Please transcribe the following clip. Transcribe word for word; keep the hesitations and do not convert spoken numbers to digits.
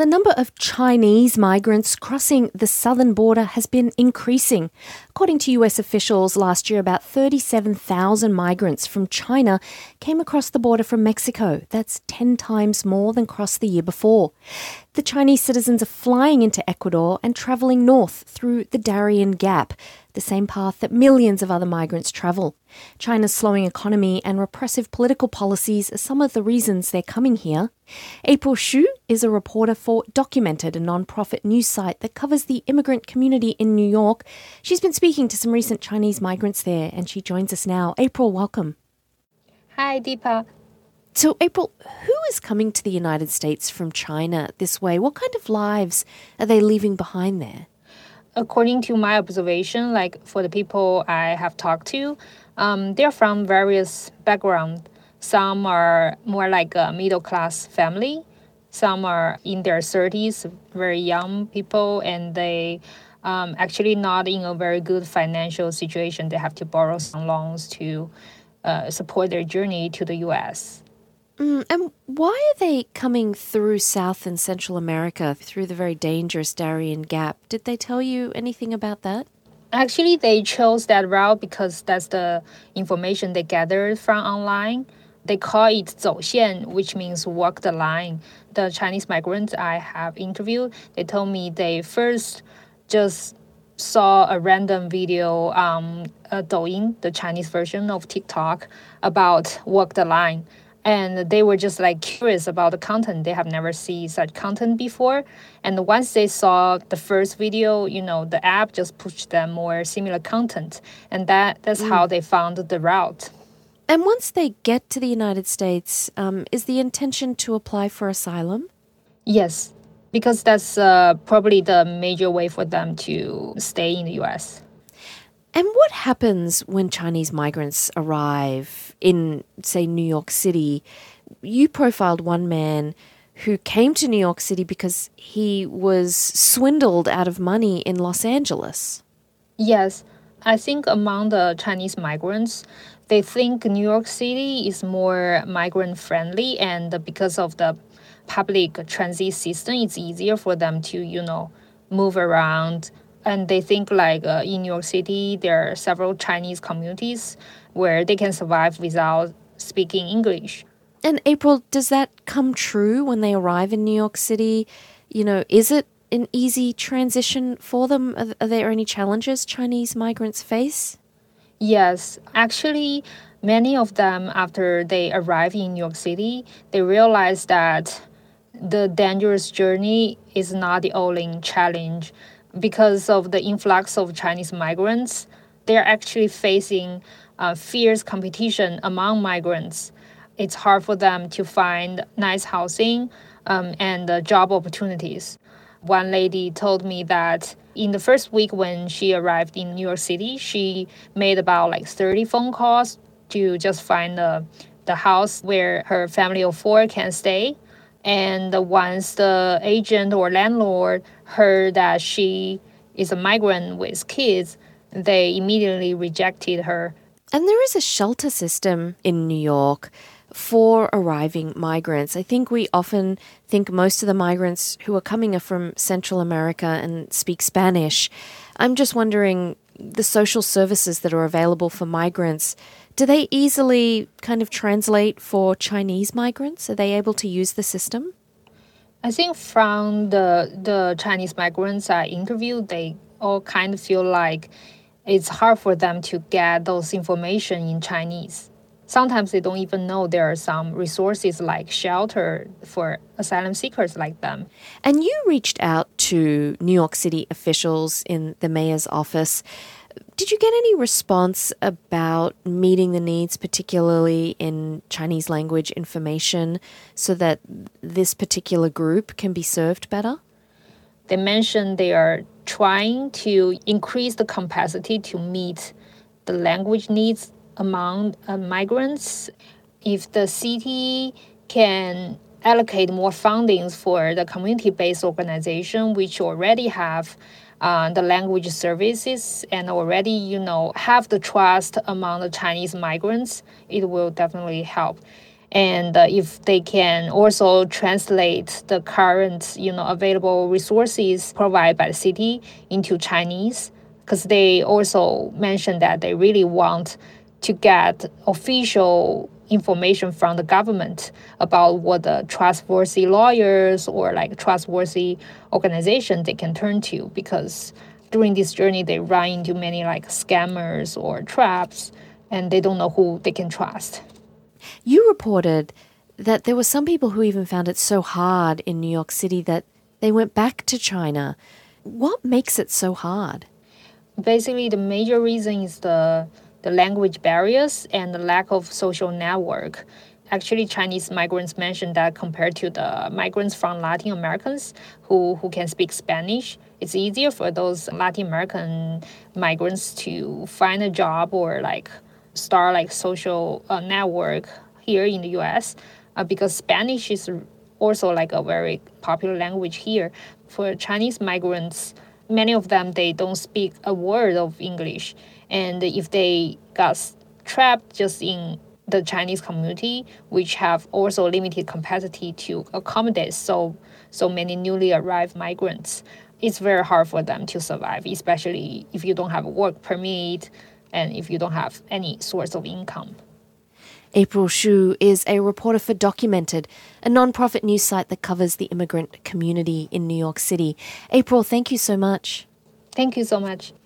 the number of Chinese migrants crossing the southern border has been increasing. According to U S officials, last year about thirty-seven thousand migrants from China came across the border from Mexico. That's ten times more than crossed the year before. The Chinese citizens are flying into Ecuador and travelling north through the Darien Gap, the same path that millions of other migrants travel. China's slowing economy and repressive political policies are some of the reasons they're coming here. April Xu is a reporter for Documented, a non-profit news site that covers the immigrant community in New York. She's been speaking to some recent Chinese migrants there, and she joins us now. April, welcome. Hi, Deepa. So, April, who is coming to the United States from China this way? What kind of lives are they leaving behind there? According to my observation, like for the people I have talked to, um, they're from various backgrounds. Some are more like a middle-class family. Some are in their thirties, very young people, and they um, actually not in a very good financial situation. They have to borrow some loans to uh, support their journey to the U S. Mm, and why are they coming through South and Central America, through the very dangerous Darien Gap? Did they tell you anything about that? Actually, they chose that route because that's the information they gathered from online. They call it 走线, which means walk the line. The Chinese migrants I have interviewed, they told me they first just saw a random video on uh, Douyin, the Chinese version of TikTok, about walk the line. And they were just like curious about the content. They have never seen such content before. And once they saw the first video, you know, the app just pushed them more similar content. And that, that's mm. how they found the route. And once they get to the United States, um, is the intention to apply for asylum? Yes, because that's uh, probably the major way for them to stay in the U S. And what happens when Chinese migrants arrive in, say, New York City? You profiled one man who came to New York City because he was swindled out of money in Los Angeles. Yes, I think among the Chinese migrants, they think New York City is more migrant-friendly, and because of the public transit system, it's easier for them to, you know, move around. And they think like uh, in New York City, there are several Chinese communities where they can survive without speaking English. And April, does that come true when they arrive in New York City? You know, is it an easy transition for them? Are, are there any challenges Chinese migrants face? Yes, actually, many of them, after they arrive in New York City, they realize that the dangerous journey is not the only challenge. Because of the influx of Chinese migrants, they're actually facing uh, fierce competition among migrants. It's hard for them to find nice housing um, and uh, job opportunities. One lady told me that in the first week when she arrived in New York City, she made about like thirty phone calls to just find the, the house where her family of four can stay. And once the agent or landlord heard that she is a migrant with kids, they immediately rejected her. And there is a shelter system in New York for arriving migrants. I think we often think most of the migrants who are coming are from Central America and speak Spanish. I'm just wondering, the social services that are available for migrants, do they easily kind of translate for Chinese migrants? Are they able to use the system? I think from the the Chinese migrants I interviewed, they all kind of feel like it's hard for them to get those information in Chinese. Sometimes they don't even know there are some resources like shelter for asylum seekers like them. And you reached out to New York City officials in the mayor's office. Did you get any response about meeting the needs, particularly in Chinese language information, so that this particular group can be served better? They mentioned they are trying to increase the capacity to meet the language needs among uh, migrants. If the city can allocate more fundings for the community-based organization, which already have uh, the language services and already, you know, have the trust among the Chinese migrants, it will definitely help. And uh, if they can also translate the current, you know, available resources provided by the city into Chinese, because they also mentioned that they really want to get official information from the government about what the trustworthy lawyers or like trustworthy organization they can turn to, because during this journey they run into many like scammers or traps and they don't know who they can trust. You reported that there were some people who even found it so hard in New York City that they went back to China. What makes it so hard? Basically, the major reason is the the language barriers and the lack of social network. Actually, Chinese migrants mentioned that compared to the migrants from Latin Americans who, who can speak Spanish, it's easier for those Latin American migrants to find a job or like start like social uh, network here in the U S uh, because Spanish is also like a very popular language here. For Chinese migrants, many of them, they don't speak a word of English. And if they got trapped just in the Chinese community, which have also limited capacity to accommodate so so many newly arrived migrants, it's very hard for them to survive, especially if you don't have a work permit and if you don't have any source of income. April Shu is a reporter for Documented, a non-profit news site that covers the immigrant community in New York City. April, thank you so much. Thank you so much.